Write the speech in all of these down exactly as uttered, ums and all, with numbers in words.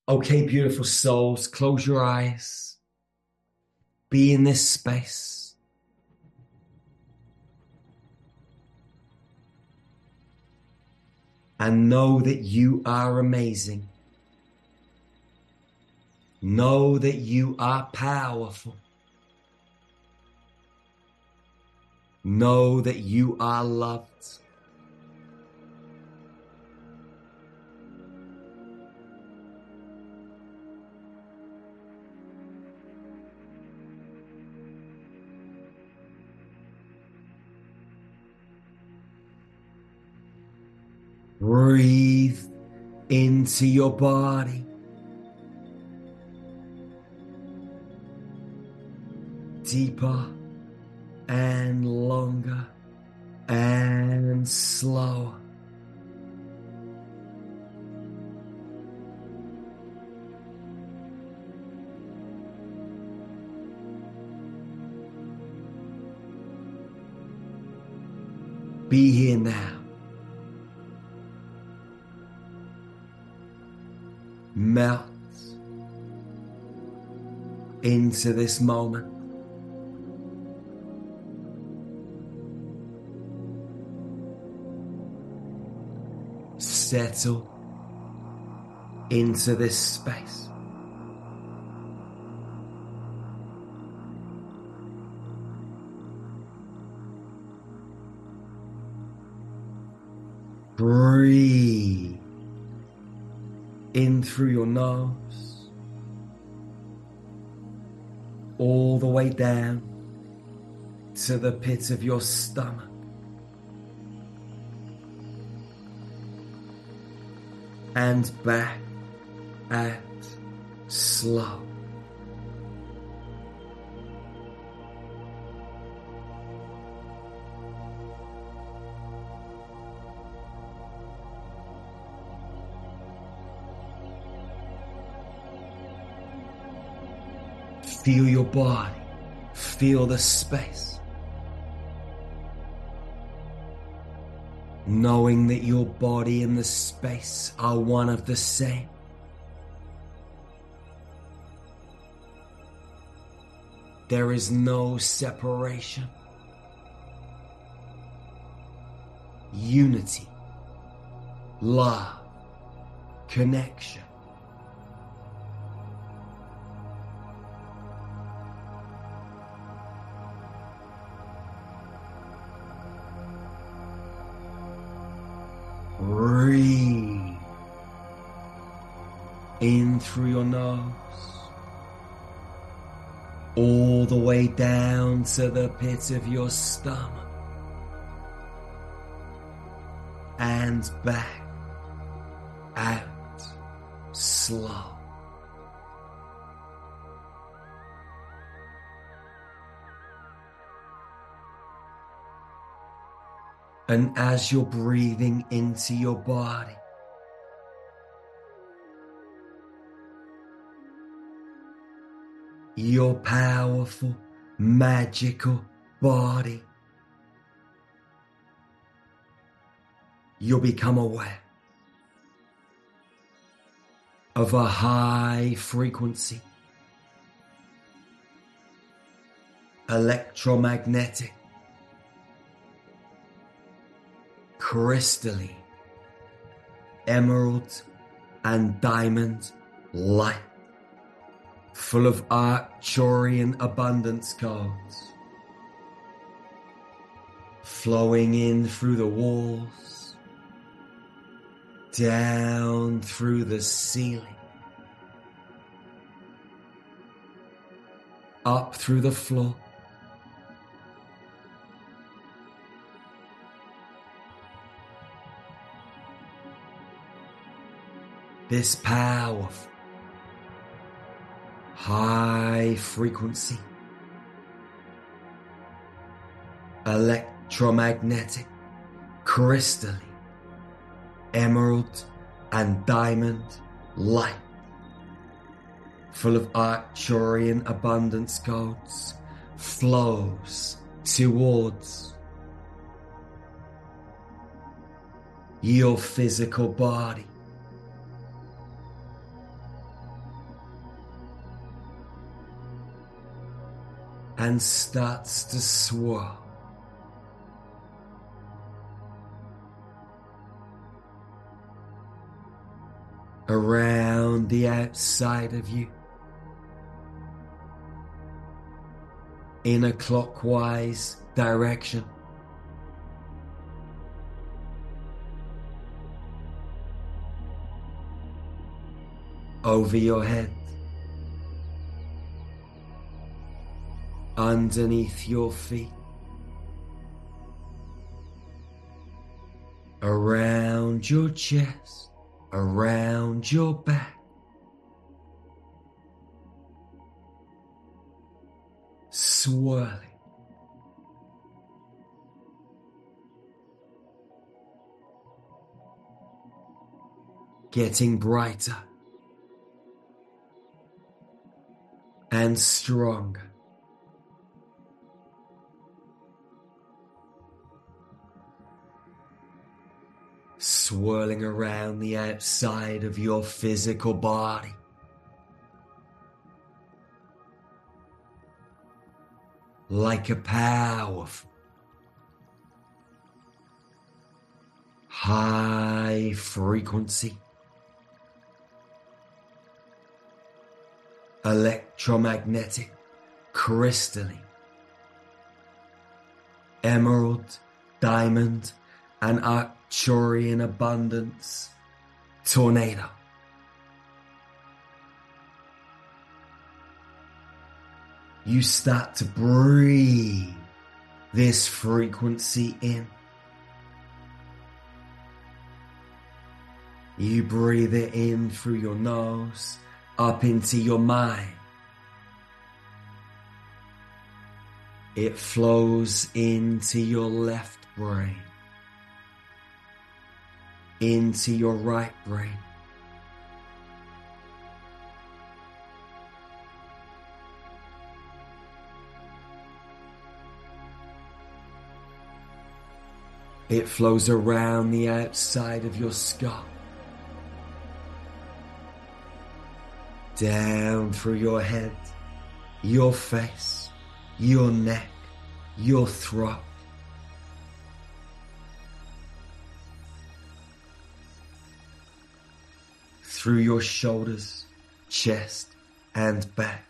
Okay, beautiful souls, close your eyes. Be in this space. And know that you are amazing. Know that you are powerful. Know that you are loved. Breathe into your body. Deeper and longer and slower. Be here now. Melt into this moment. Settle into this space. Breathe in through your nose, all the way down to the pit of your stomach. And back out slow. Feel your body, feel the space. Knowing that your body and the space are one of the same. There is no separation. Unity, love, connection. Breathe in through your nose, all the way down to the pit of your stomach, and back out slow. And as you're breathing into your body, your powerful, magical body, you'll become aware of a high frequency, electromagnetic, crystalline, emerald and diamond light, full of Arcturian abundance codes, flowing in through the walls, down through the ceiling, up through the floor, this powerful, high frequency, electromagnetic, crystalline, emerald and diamond light, full of Arcturian abundance codes, flows towards your physical body, and starts to swirl around the outside of you in a clockwise direction. Over your head, underneath your feet, around your chest, around your back, swirling, getting brighter and stronger. Swirling around the outside of your physical body. Like a powerful, high frequency, electromagnetic, crystalline, emerald, diamond, and Arcturian abundance tornado. You start to breathe this frequency in. You breathe it in through your nose, up into your mind. It flows into your left brain, into your right brain. It flows around the outside of your skull, down through your head, your face, your neck, your throat, through your shoulders, chest, and back.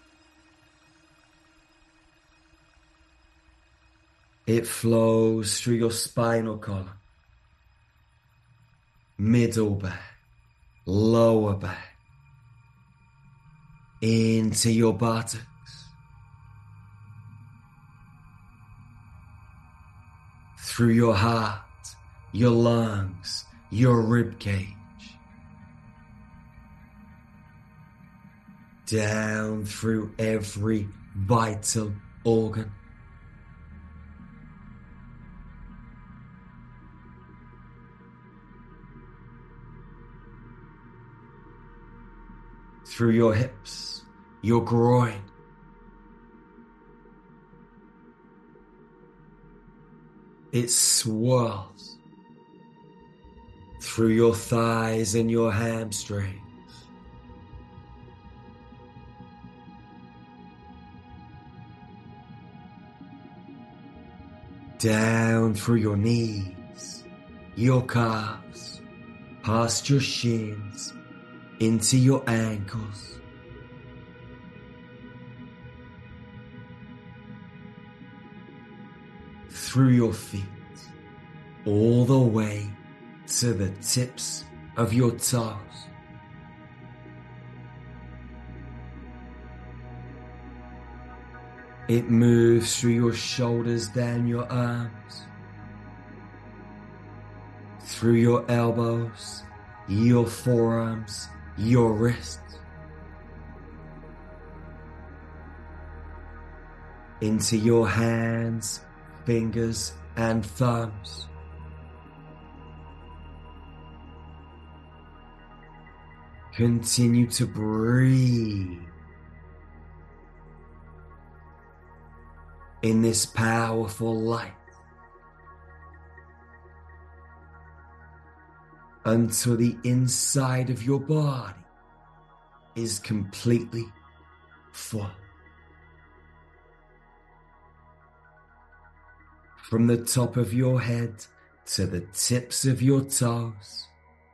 It flows through your spinal column, middle back, lower back, into your buttocks, through your heart, your lungs, your rib cage, down through every vital organ. Through your hips, your groin, it swirls through your thighs and your hamstrings, down through your knees, your calves, past your shins, into your ankles, through your feet, all the way to the tips of your toes. It moves through your shoulders, down your arms, through your elbows, your forearms, your wrists, into your hands, fingers, and thumbs. Continue to breathe in this powerful light until the inside of your body is completely full. from the top of your head to the tips of your toes,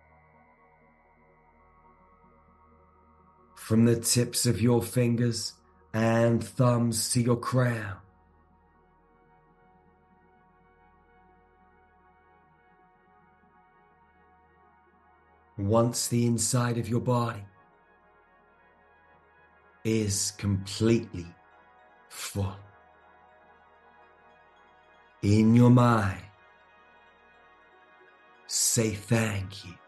from the tips of your fingers and thumbs to your crown. Once the inside of your body is completely full, in your mind, say thank you.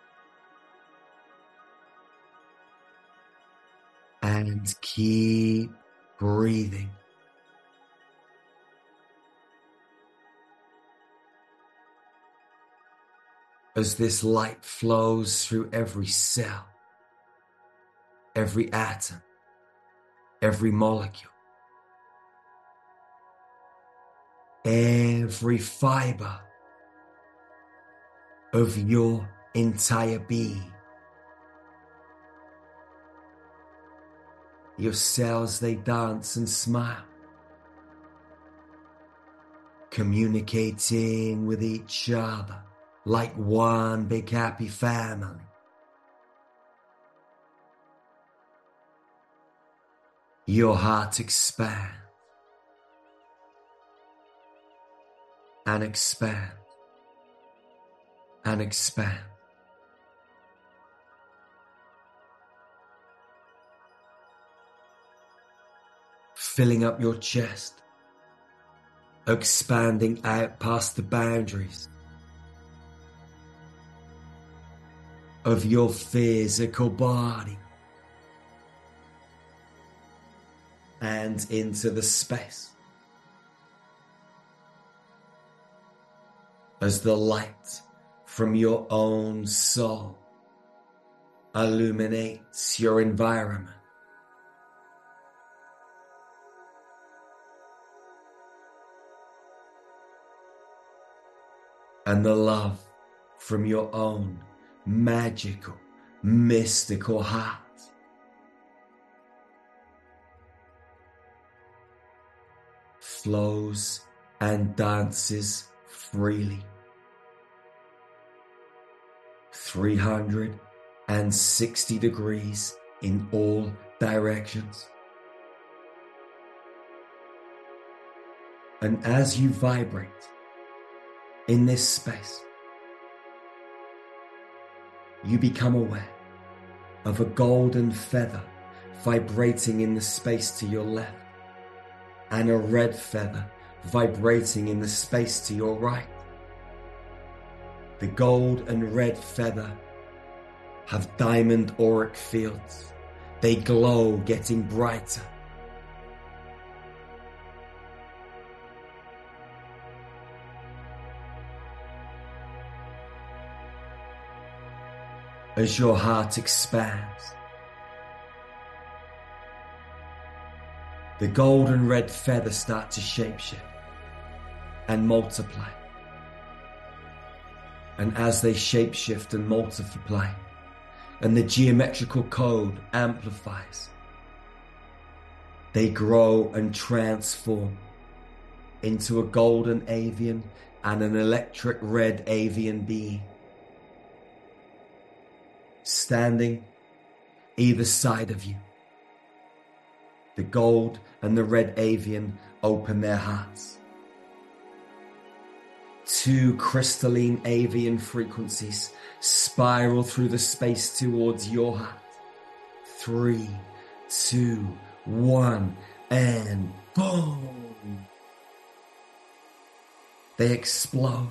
And keep breathing. As this light flows through every cell, every atom, every molecule, every fiber of your entire being. Your cells, they dance and smile, communicating with each other like one big happy family. Your heart expands and expands and expands. Filling up your chest, expanding out past the boundaries of your physical body and into the space as the light from your own soul illuminates your environment. And the love from your own magical, mystical heart flows and dances freely, three hundred sixty degrees in all directions. And as you vibrate in this space, you become aware of a golden feather vibrating in the space to your left and a red feather vibrating in the space to your right. The gold and red feather have diamond auric fields. They glow, getting brighter. As your heart expands, the gold and red feathers start to shapeshift and multiply. And as they shapeshift and multiply, and the geometrical code amplifies, they grow and transform into a golden avian and an electric red avian being, standing either side of you. The gold and the red avian open their hearts. Two crystalline avian frequencies spiral through the space towards your heart. Three, two, one, and boom! They explode.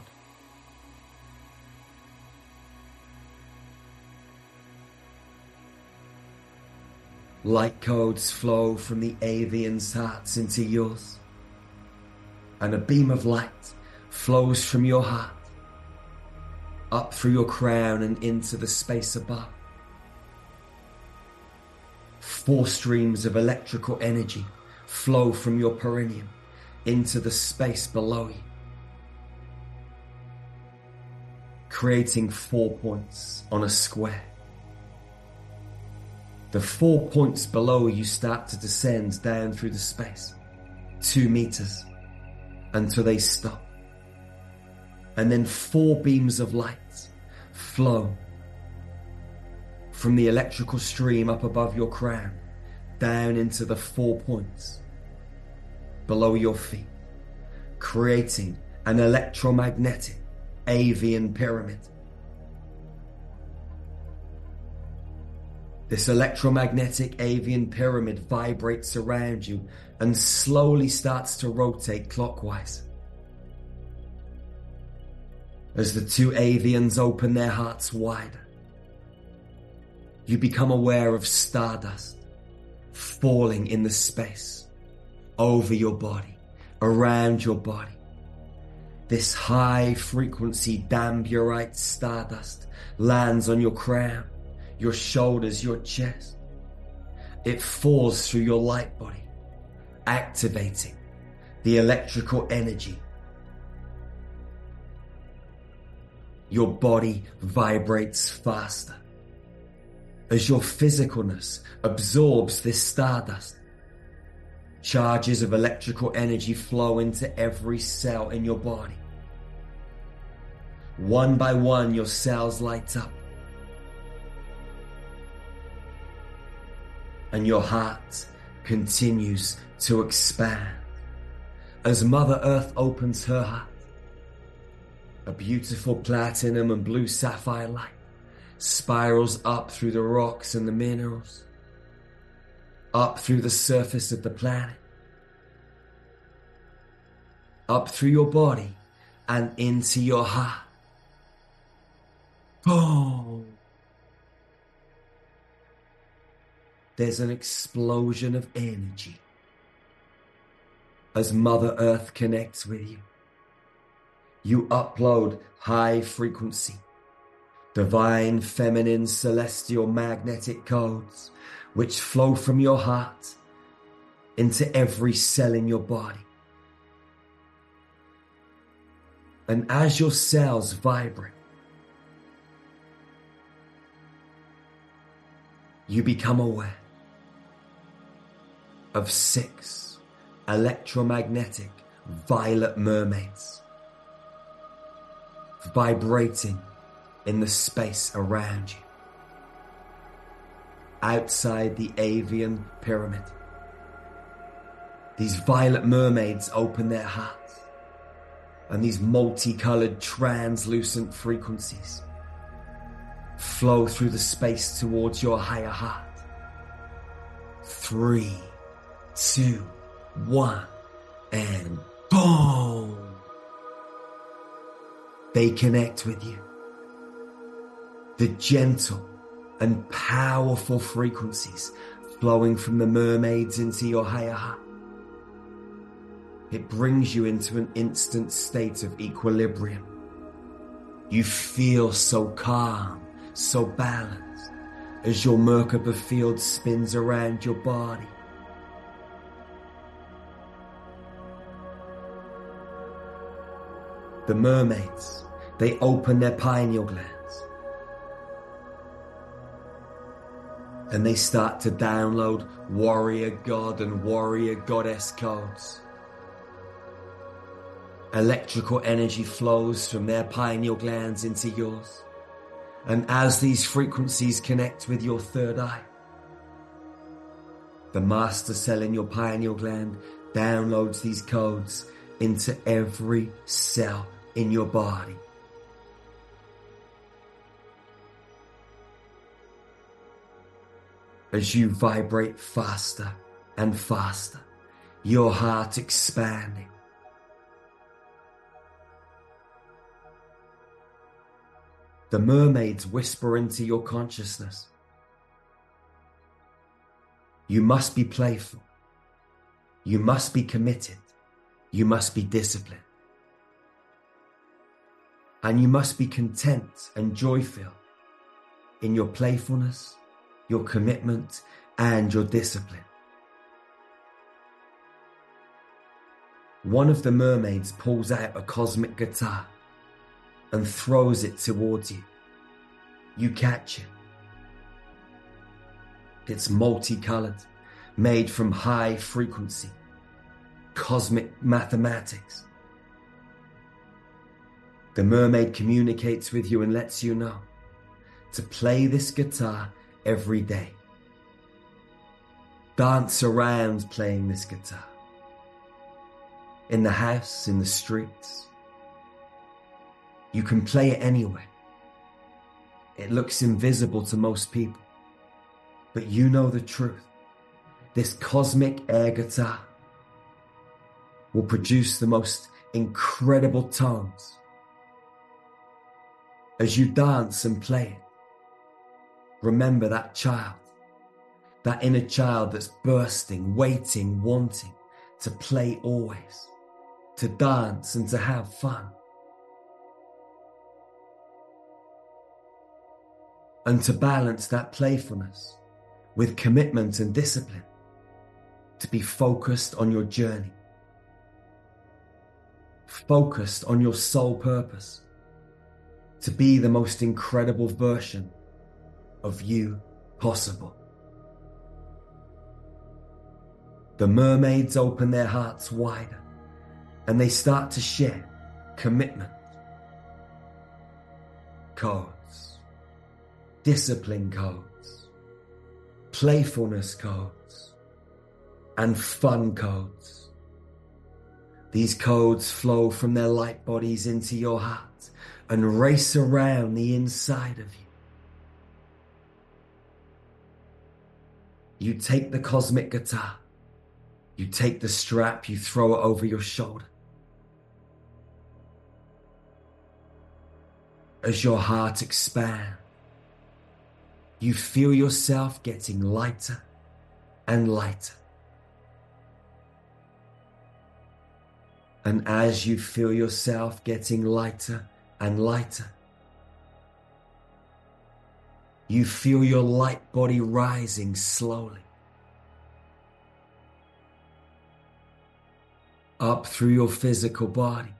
Light codes flow from the avian's hearts into yours, and a beam of light flows from your heart up through your crown and into the space above. Four streams of electrical energy flow from your perineum into the space below you, creating four points on a square. The four points below you start to descend down through the space, two meters, until they stop. And then four beams of light flow from the electrical stream up above your crown down into the four points below your feet, creating an electromagnetic avian pyramid. This electromagnetic avian pyramid vibrates around you and slowly starts to rotate clockwise. As the two avians open their hearts wider, you become aware of stardust falling in the space over your body, around your body. This high frequency Damburite stardust lands on your crown, your shoulders, your chest. It falls through your light body, activating the electrical energy. Your body vibrates faster as your physicalness absorbs this stardust. Charges of electrical energy flow into every cell in your body. One by one, your cells light up, and your heart continues to expand as Mother Earth opens her heart. A beautiful platinum and blue sapphire light spirals up through the rocks and the minerals, up through the surface of the planet, up through your body and into your heart. Boom! There's an explosion of energy as Mother Earth connects with you. You upload high frequency, divine, feminine, celestial, magnetic codes which flow from your heart into every cell in your body. And as your cells vibrate, you become aware of six electromagnetic violet mermaids vibrating in the space around you, outside the avian pyramid. These violet mermaids open their hearts, and these multicolored translucent frequencies flow through the space towards your higher heart. Three, two, one, and boom! They connect with you. The gentle and powerful frequencies flowing from the mermaids into your higher heart. It brings you into an instant state of equilibrium. You feel so calm, so balanced, as your Merkaba field spins around your body. The mermaids, they open their pineal glands and they start to download warrior god and warrior goddess codes. Electrical energy flows from their pineal glands into yours, and as these frequencies connect with your third eye, the master cell in your pineal gland downloads these codes into every cell in your body. As you vibrate faster and faster, your heart expanding. The mermaids whisper into your consciousness. You must be playful. You must be committed. You must be disciplined. And you must be content and joy-filled in your playfulness, your commitment, and your discipline. One of the mermaids pulls out a cosmic guitar and throws it towards you. You catch it. It's multicolored, made from high frequency, cosmic mathematics, The mermaid communicates with you and lets you know to play this guitar every day. Dance around playing this guitar. In the house, in the streets. You can play it anywhere. It looks invisible to most people, but you know the truth. This cosmic air guitar will produce the most incredible tones. As you dance and play it, remember that child, that inner child that's bursting, waiting, wanting to play always, to dance and to have fun. And to balance that playfulness with commitment and discipline, to be focused on your journey, focused on your sole purpose, to be the most incredible version of you possible. The mermaids open their hearts wider and they start to share commitment, codes, discipline codes, playfulness codes, and fun codes. These codes flow from their light bodies into your heart and race around the inside of you. You take the cosmic guitar, you take the strap, you throw it over your shoulder. As your heart expands, you feel yourself getting lighter and lighter. And as you feel yourself getting lighter and lighter, you feel your light body rising slowly up through your physical body,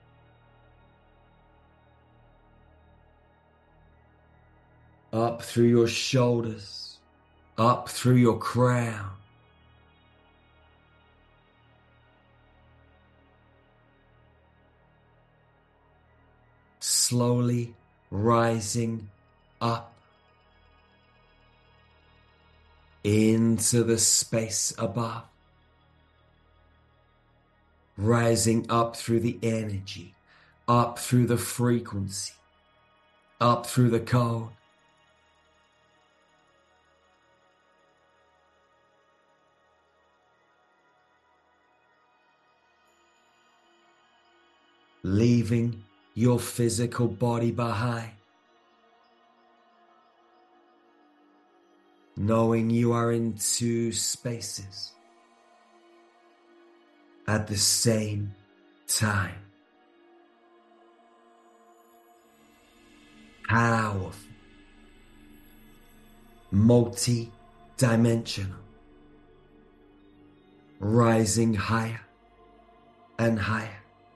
up through your shoulders, up through your crown, slowly rising up into the space above, rising up through the energy, up through the frequency, up through the code. Leaving your physical body behind, knowing you are in two spaces at the same time. Powerful, multi-dimensional, rising higher and higher.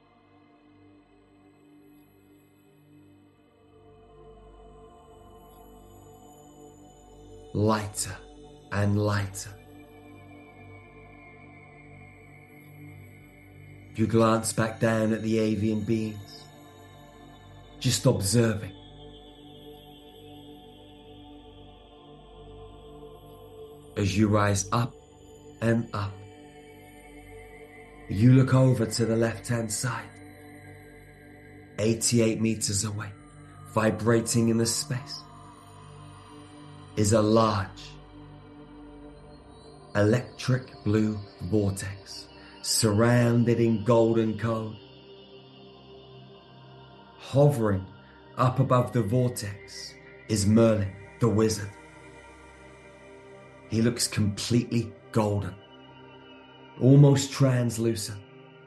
Lighter and lighter. You glance back down at the avian beings, just observing. As you rise up and up, you look over to the left-hand side, eighty-eight meters away, vibrating in the space, is a large electric blue vortex surrounded in golden code. Hovering up above the vortex is Merlin, the wizard. He looks completely golden, almost translucent.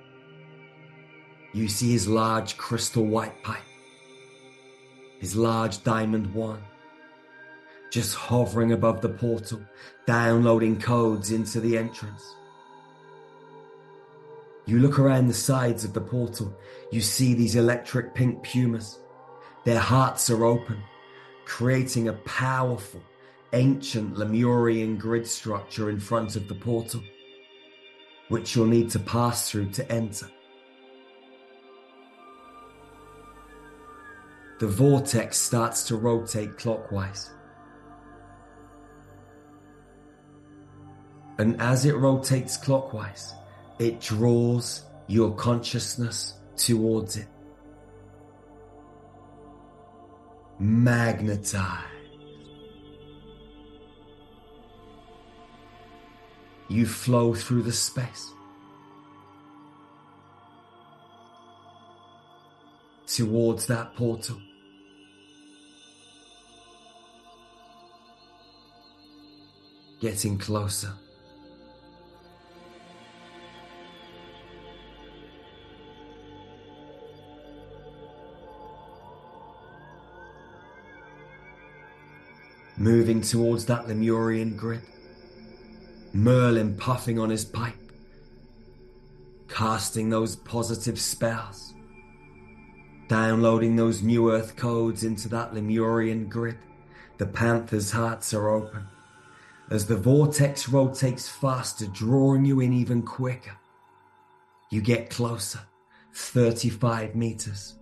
You see his large crystal white pipe, his large diamond wand, just hovering above the portal, downloading codes into the entrance. You look around the sides of the portal, you see these electric pink pumas. Their hearts are open, creating a powerful, ancient Lemurian grid structure in front of the portal, which you'll need to pass through to enter. the vortex starts to rotate clockwise. And as it rotates clockwise, it draws your consciousness towards it. Magnetize. You flow through the space towards that portal. Getting closer. Moving towards that Lemurian grid. Merlin puffing on his pipe. Casting those positive spells. Downloading those new earth codes into that Lemurian grid. The Panther's hearts are open. As the vortex rotates faster, drawing you in even quicker. You get closer. thirty-five meters.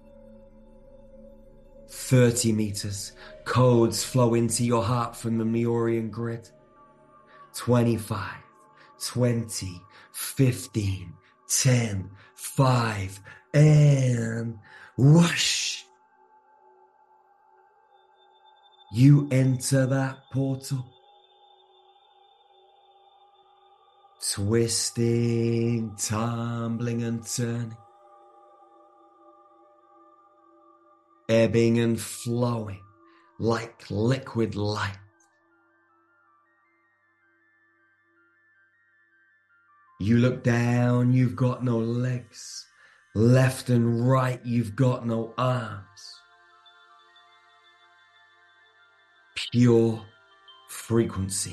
thirty meters. Codes flow into your heart from the Lemurian grid. twenty-five, twenty, fifteen, ten, five, and whoosh. You enter that portal. Twisting, tumbling and turning. Ebbing and flowing like liquid light. You look down, you've got no legs. Left and right, you've got no arms. Pure frequency.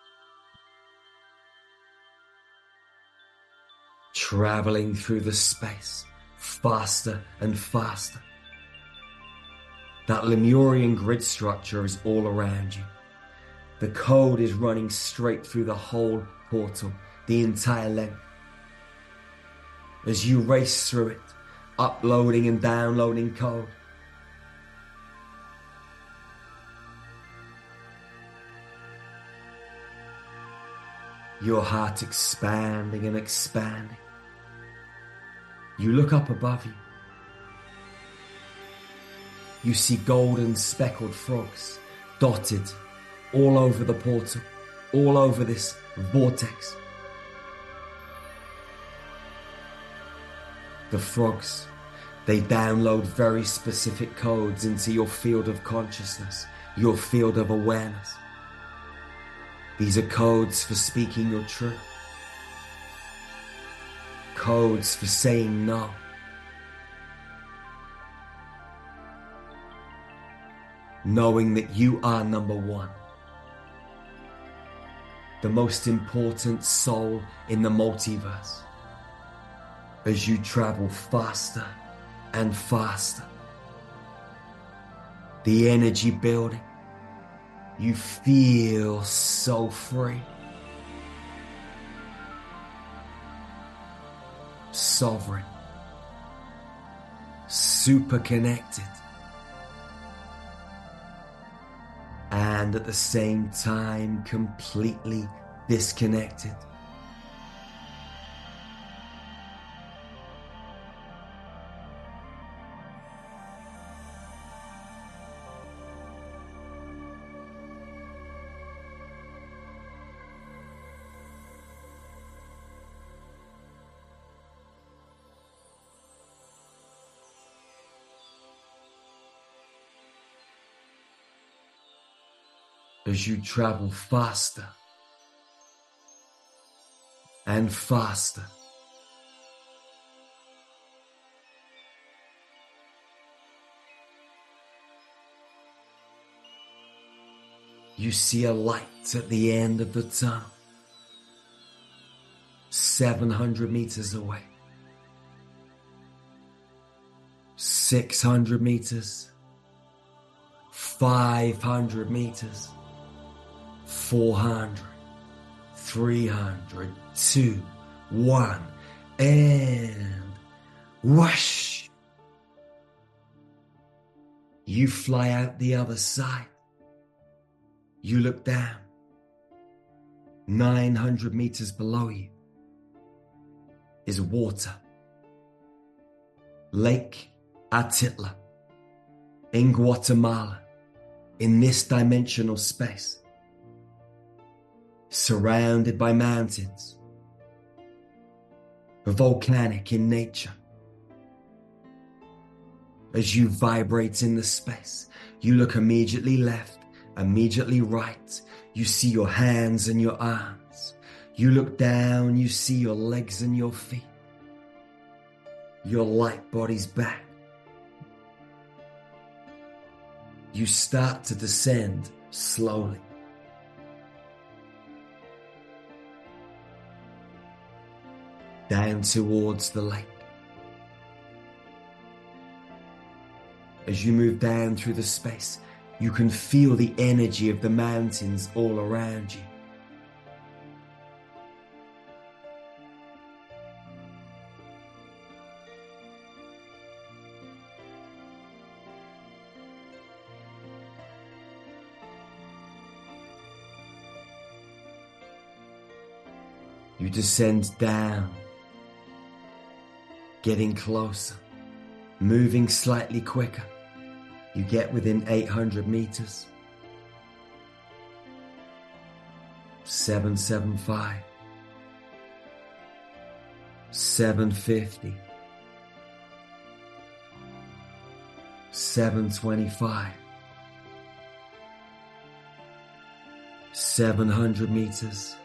Traveling through the space, faster and faster. That Lemurian grid structure is all around you. The code is running straight through the whole portal, the entire length. As you race through it, uploading and downloading code. Your heart expanding and expanding. You look up above you. You see golden speckled frogs dotted all over the portal, all over this vortex. The frogs, they download very specific codes into your field of consciousness, your field of awareness. These are codes for speaking your truth. Codes for saying no. Knowing that you are number one. The most important soul in the multiverse. As you travel faster and faster. The energy building. You feel so free. Sovereign. Super connected. And at the same time, completely disconnected. As you travel faster and faster. You see a light at the end of the tunnel, seven hundred meters away, six hundred meters, five hundred meters. four hundred, three hundred, two, one, and whoosh. You fly out the other side. You look down. nine hundred meters below you is water. Lake Atitla in Guatemala, in this dimensional space, surrounded by mountains, volcanic in nature. As you vibrate in the space, you look immediately left, immediately right. You see your hands and your arms. You look down, you see your legs and your feet. Your light body's back. You start to descend slowly. Down towards the lake. As you move down through the space, you can feel the energy of the mountains all around you. You descend down, getting closer, moving slightly quicker. You get within eight hundred meters. seven seventy-five. seven fifty. seven twenty-five. seven hundred meters.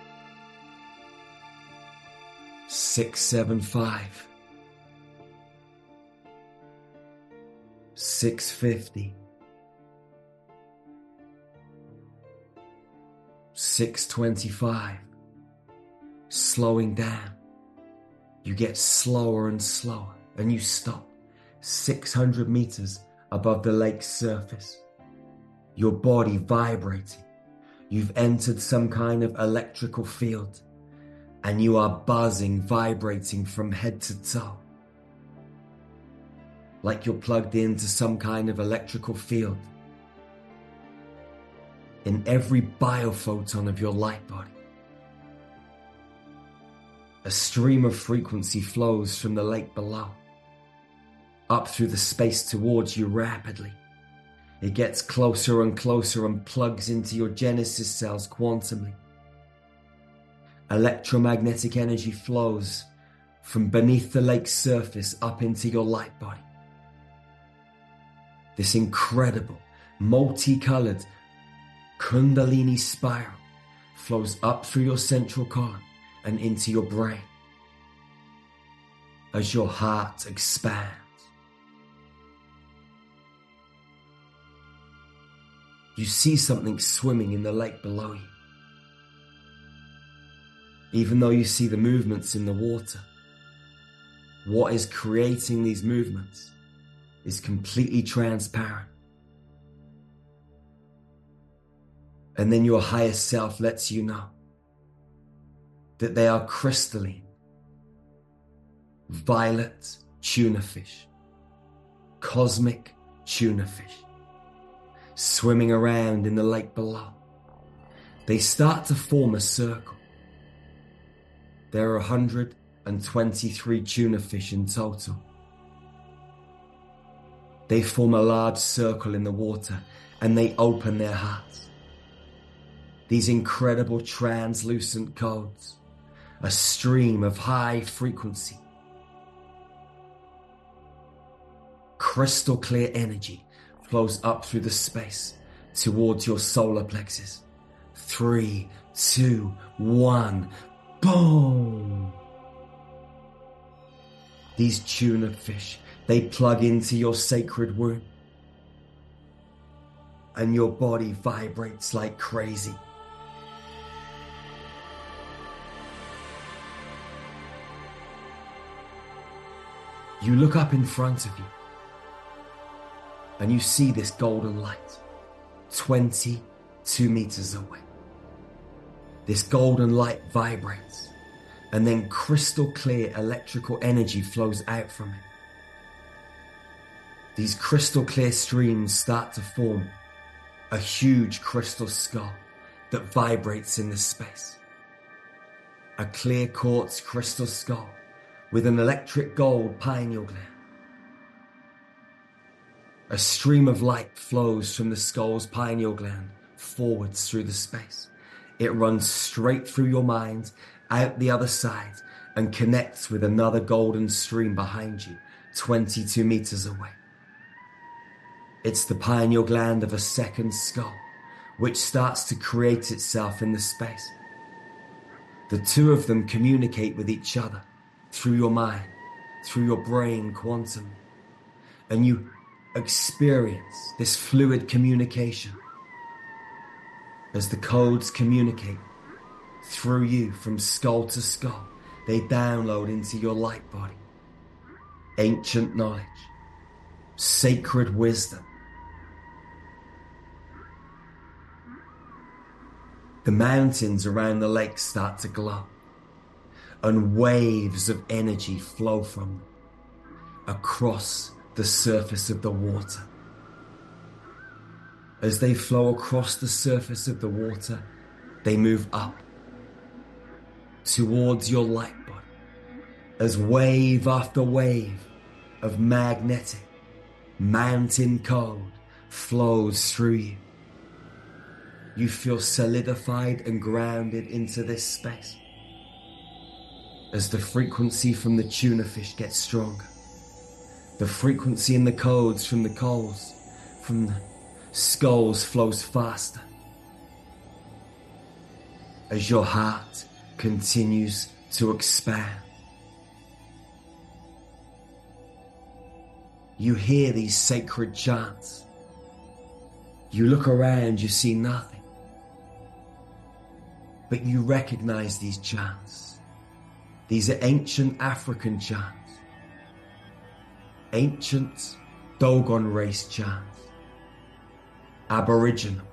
six seventy-five. six fifty. six twenty-five. Slowing down. You get slower and slower and you stop six hundred meters above the lake's surface. Your body vibrating. You've entered some kind of electrical field and you are buzzing, vibrating from head to toe. Like you're plugged into some kind of electrical field. In every biophoton of your light body. A stream of frequency flows from the lake below, up through the space towards you rapidly. It gets closer and closer and plugs into your Genesis cells quantumly. Electromagnetic energy flows from beneath the lake's surface up into your light body. This incredible, multicolored Kundalini spiral flows up through your central column and into your brain as your heart expands. You see something swimming in the lake below you. Even though you see the movements in the water, what is creating these movements is completely transparent. And then your higher self lets you know that they are crystalline, violet tuna fish, cosmic tuna fish, swimming around in the lake below. They start to form a circle. There are one hundred twenty-three tuna fish in total. They form a large circle in the water and they open their hearts. These incredible translucent codes, a stream of high frequency, crystal clear energy flows up through the space towards your solar plexus. Three, two, one, boom! These tuna fish, they plug into your sacred womb. And your body vibrates like crazy. You look up in front of you and you see this golden light twenty-two meters away. This golden light vibrates and then crystal clear electrical energy flows out from it. these crystal clear streams start to form a huge crystal skull that vibrates in the space. A clear quartz crystal skull with an electric gold pineal gland. A stream of light flows from the skull's pineal gland forwards through the space. It runs straight through your mind, out the other side, and connects with another golden stream behind you, twenty-two meters away. It's the pineal gland of a second skull, which starts to create itself in the space. The two of them communicate with each other through your mind, through your brain quantum, and you experience this fluid communication as the codes communicate through you from skull to skull. They download into your light body ancient knowledge, sacred wisdom. The mountains around the lake start to glow, and waves of energy flow from them across the surface of the water. As they flow across the surface of the water, they move up towards your light body, as wave after wave of magnetic mountain code flows through you. You feel solidified and grounded into this space as the frequency from the tuna fish gets stronger. The frequency in the codes from the coals, from the skulls flows faster as your heart continues to expand. You hear these sacred chants. You look around, you see nothing. But you recognize these chants. These are ancient African chants. Ancient Dogon race chants. Aboriginal.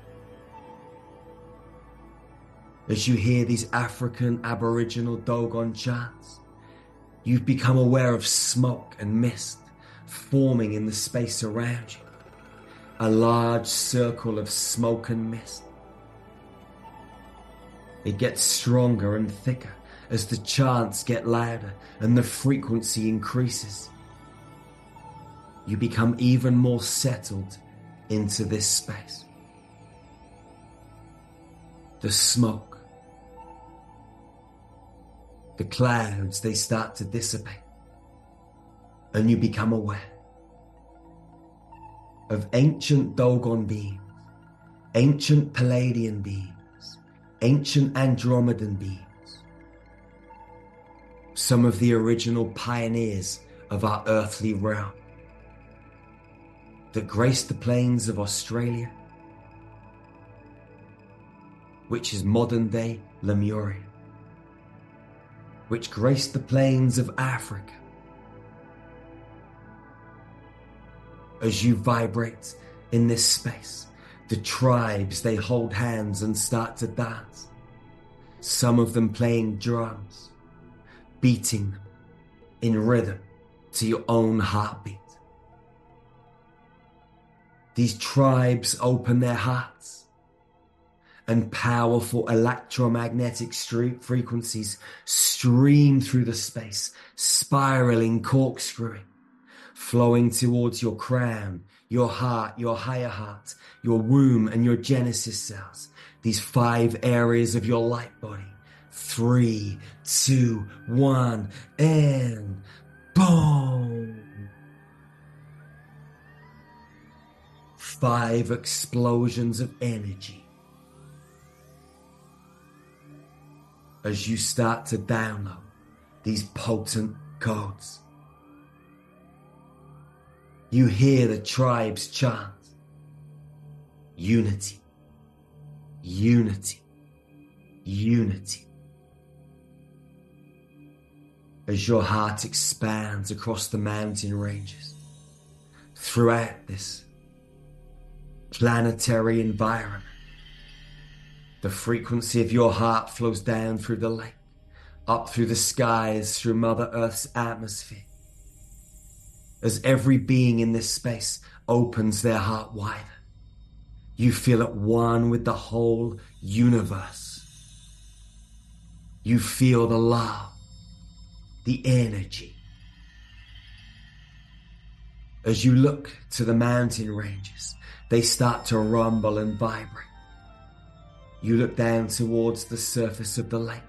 As you hear these African Aboriginal Dogon chants, you've become aware of smoke and mist forming in the space around you. A large circle of smoke and mist. It gets stronger and thicker as the chants get louder and the frequency increases. You become even more settled into this space. The smoke, the clouds, they start to dissipate, and you become aware of ancient Dogon beings, ancient Palladian beings, ancient Andromedan beings, some of the original pioneers of our earthly realm that graced the plains of Australia, which is modern-day Lemuria, which graced the plains of Africa. As you vibrate in this space, the tribes, they hold hands and start to dance. Some of them playing drums, beating them in rhythm to your own heartbeat. These tribes open their hearts, and powerful electromagnetic street frequencies stream through the space, spiraling, corkscrewing, flowing towards your crown, your heart, your higher heart, your womb, and your genesis cells. These five areas of your light body. Three, two, one, and boom! Five explosions of energy as you start to download these potent codes. You hear the tribes chant, unity, unity, unity. As your heart expands across the mountain ranges, throughout this planetary environment, the frequency of your heart flows down through the lake, up through the skies, through Mother Earth's atmosphere, As every being in this space opens their heart wider, you feel at one with the whole universe. You feel the love, the energy. As you look to the mountain ranges, they start to rumble and vibrate. You look down towards the surface of the lake.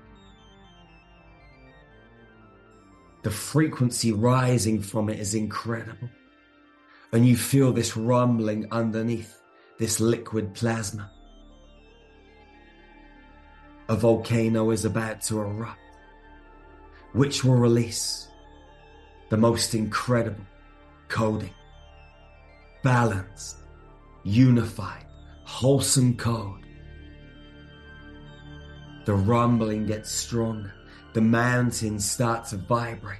The frequency rising from it is incredible. And you feel this rumbling underneath this liquid plasma. A volcano is about to erupt, which will release the most incredible coding. Balanced, unified, wholesome code. The rumbling gets stronger. The mountains start to vibrate.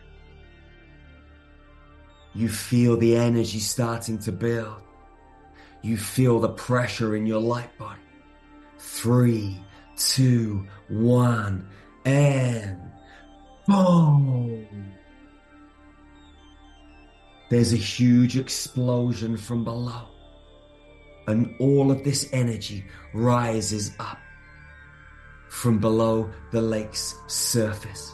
You feel the energy starting to build. You feel the pressure in your light body. Three, two, one, and boom! There's a huge explosion from below, and all of this energy rises up from below the lake's surface.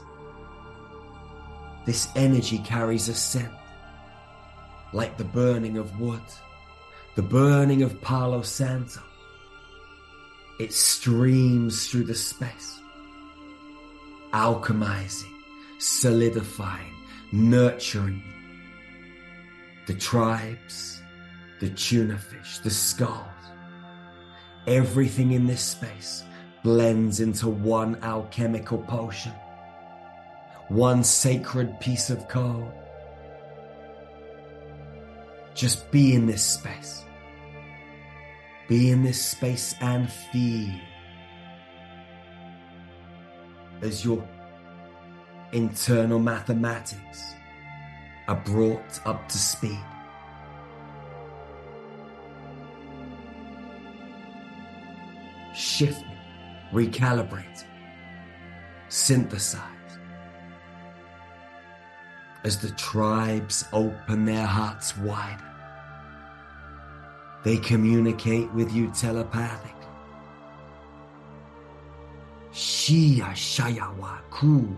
This energy carries a scent, like the burning of wood, the burning of Palo Santo. It streams through the space, alchemizing, solidifying, nurturing the tribes, the tuna fish, the skulls. Everything in this space blends into one alchemical potion, one sacred piece of code. Just be in this space. Be in this space and feel as your internal mathematics are brought up to speed. Shifting, recalibrating, synthesized. As the tribes open their hearts wider, they communicate with you telepathically. Shia Shayawa Ku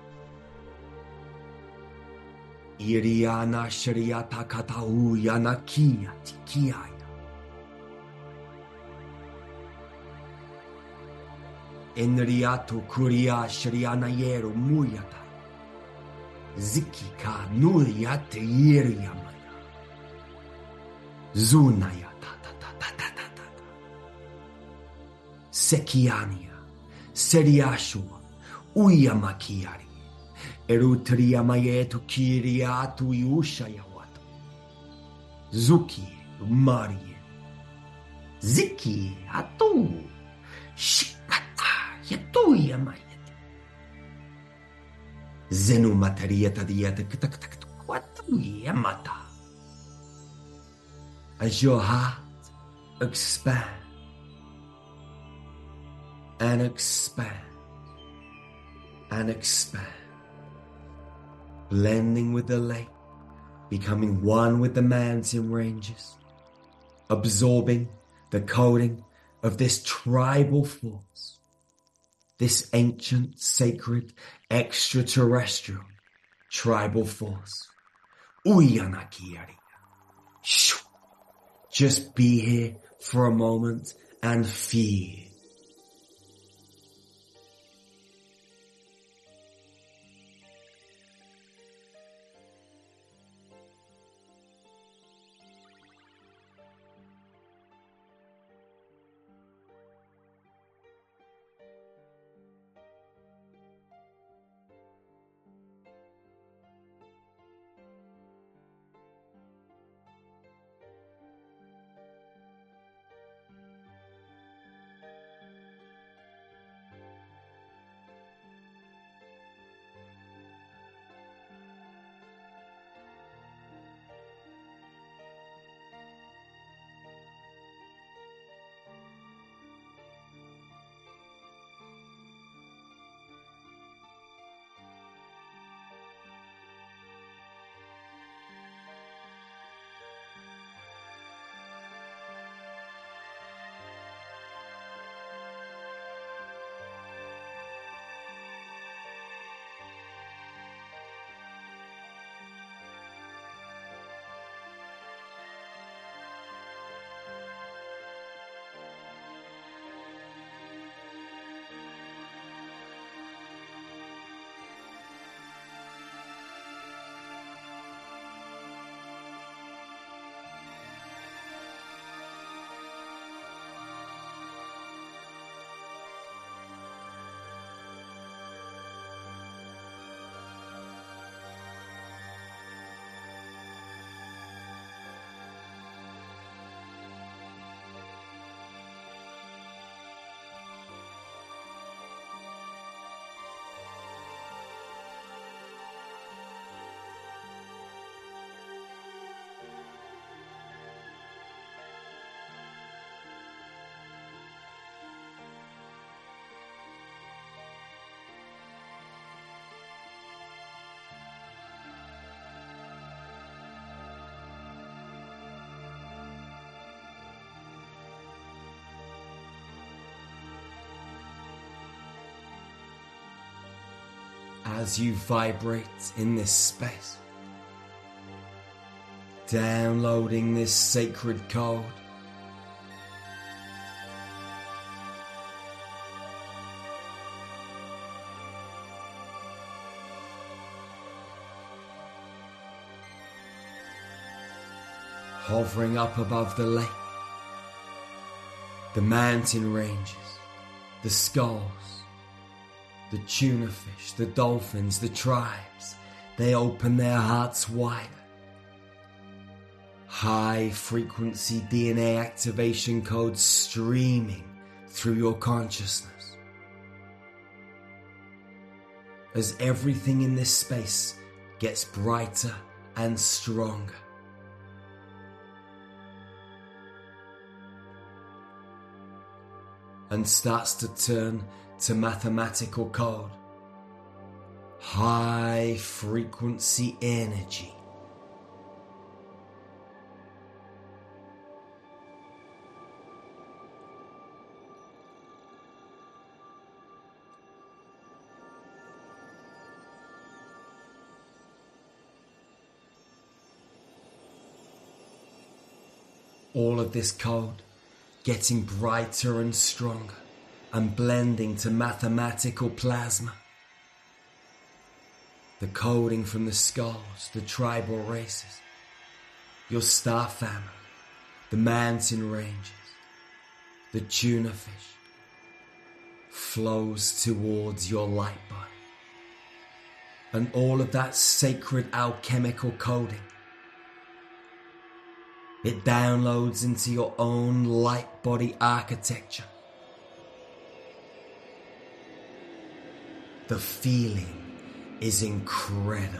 Iriana Shariata Katau Yanakia Tikiaya Enriato Kuria Shariana Yero Muyata Zikika Nuriate Yeriamaya Zunaya Sekiania, Seriashua, Uyamakiari, Erutria Mayetu Kiriatu Yushayawatu, Zuki, Marie, Ziki, Atu, Shikata, Yatuya Mayet, Zenu Materieta Dieta Katakwatu Yamata. As your heart expands, and expand, and expand, blending with the lake, becoming one with the mountain ranges, absorbing the coding of this tribal force, this ancient, sacred, extraterrestrial tribal force. Uyanakiari. Just be here for a moment and feel. as you vibrate in this space, downloading this sacred code. Hovering up above the lake, the mountain ranges, the skulls, the tuna fish, the dolphins, the tribes, they open their hearts wider. High frequency D N A activation codes streaming through your consciousness. As everything in this space gets brighter and stronger. And starts to turn to mathematical code. High frequency energy. All of this code getting brighter and stronger and blending to mathematical plasma. The coding from the skulls, the tribal races, your star family, the mountain ranges, the tuna fish, flows towards your light body. And all of that sacred alchemical coding, it downloads into your own light body architecture. The feeling is incredible.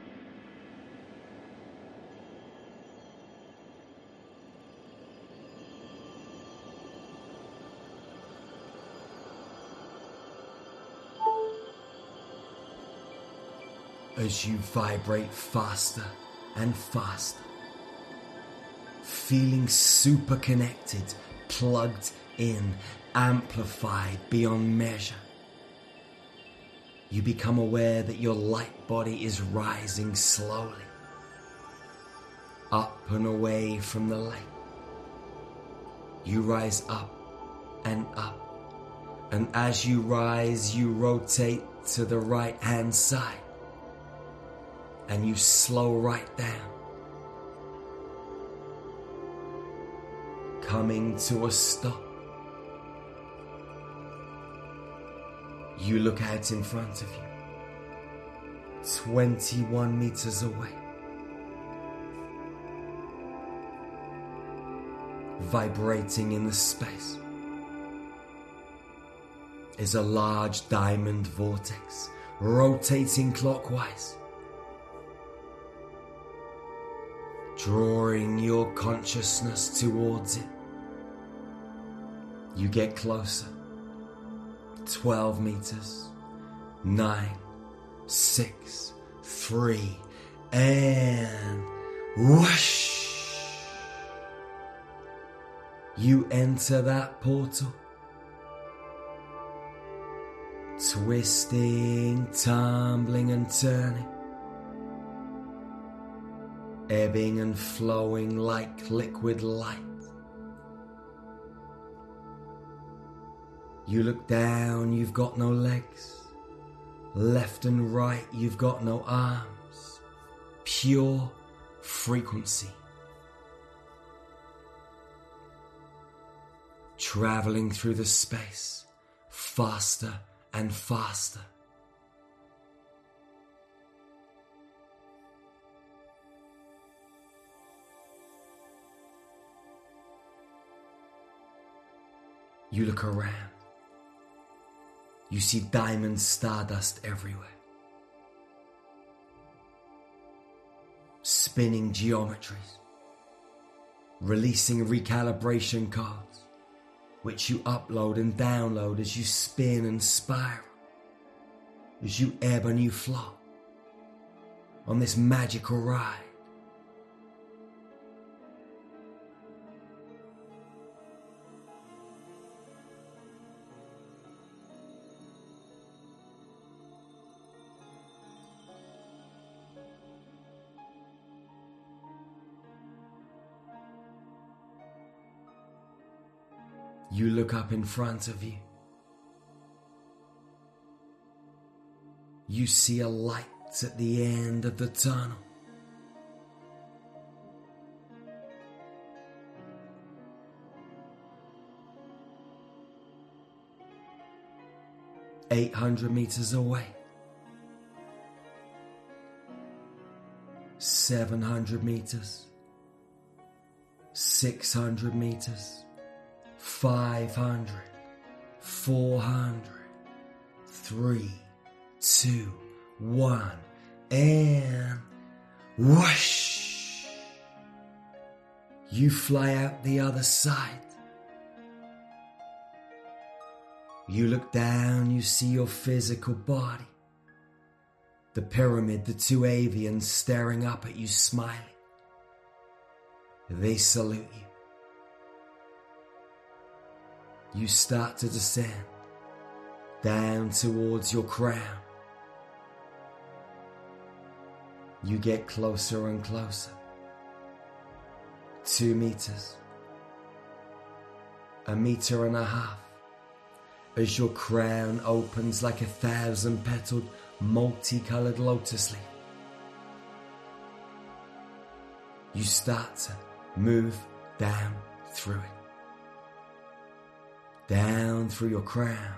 As you vibrate faster and faster, feeling super connected, plugged in, amplified beyond measure. You become aware that your light body is rising slowly, up and away from the lake. You rise up and up, and as you rise, you rotate to the right hand side, and you slow right down, coming to a stop. You look out in front of you, twenty-one meters away. Vibrating in the space is a large diamond vortex, rotating clockwise, drawing your consciousness towards it. You get closer. twelve meters, nine, six, three, and whoosh! You enter that portal, twisting, tumbling and turning, ebbing and flowing like liquid light. You look down, you've got no legs. Left and right, you've got no arms. Pure frequency. Traveling through the space, faster and faster. You look around. You see diamond stardust everywhere. Spinning geometries. Releasing recalibration codes, which you upload and download as you spin and spiral. As you ebb and you flow on this magical ride. You look up in front of you. You see a light at the end of the tunnel. Eight hundred meters away. Seven hundred meters. Six hundred meters. Five hundred. Four hundred. Three. Two. One. And whoosh! You fly out the other side. You look down, you see your physical body. The pyramid, the two avians staring up at you smiling. They salute you. You start to descend down towards your crown. You get closer and closer. Two meters. A meter and a half. As your crown opens like a thousand-petaled, multicolored lotus leaf. You start to move down through it. Down through your crown.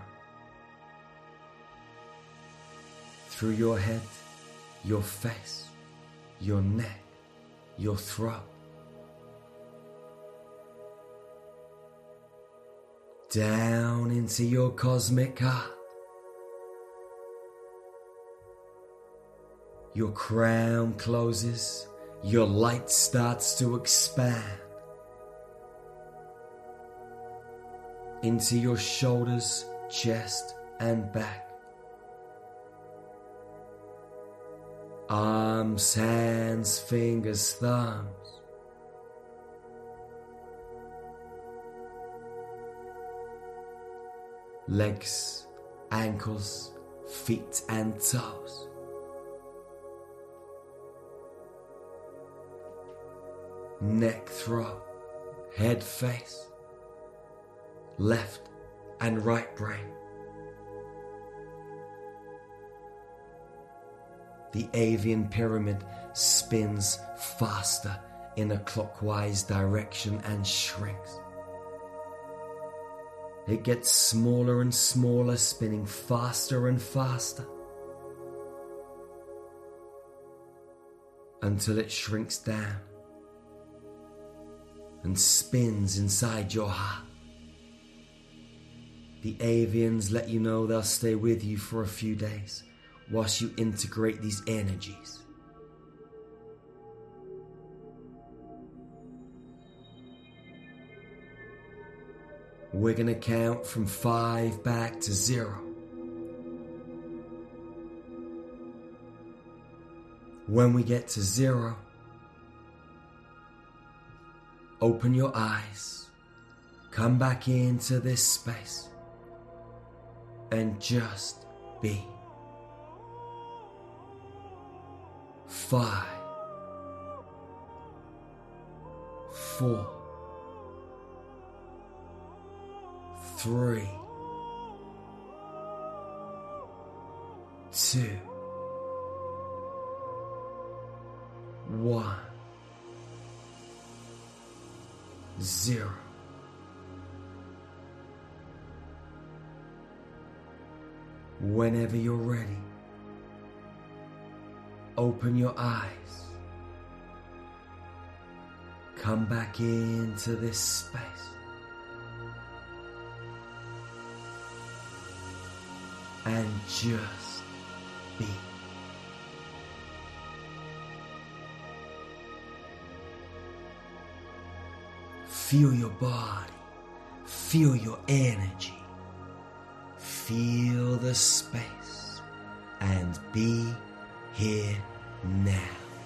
Through your head, your face, your neck, your throat. Down into your cosmic heart. Your crown closes, your light starts to expand into your shoulders, chest, and back. Arms, hands, fingers, thumbs. Legs, ankles, feet and toes. Neck, throat, head, face. Left and right brain. The avian pyramid spins faster in a clockwise direction and shrinks. It gets smaller and smaller, spinning faster and faster, until it shrinks down and spins inside your heart. The avians let you know they'll stay with you for a few days whilst you integrate these energies. We're going to count from five back to zero. When we get to zero, open your eyes, come back into this space, and just be. Five, four, three, two, one, zero. Whenever you're ready, open your eyes. Come back into this space. And just be. Feel your body. Feel your energy. Feel the space. And be here now.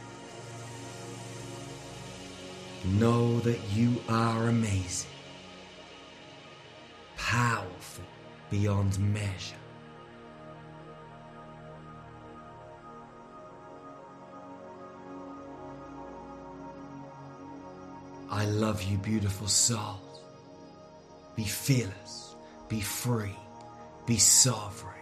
Know that you are amazing. Powerful beyond measure. I love you, beautiful souls. Be fearless. Be free. Be sovereign.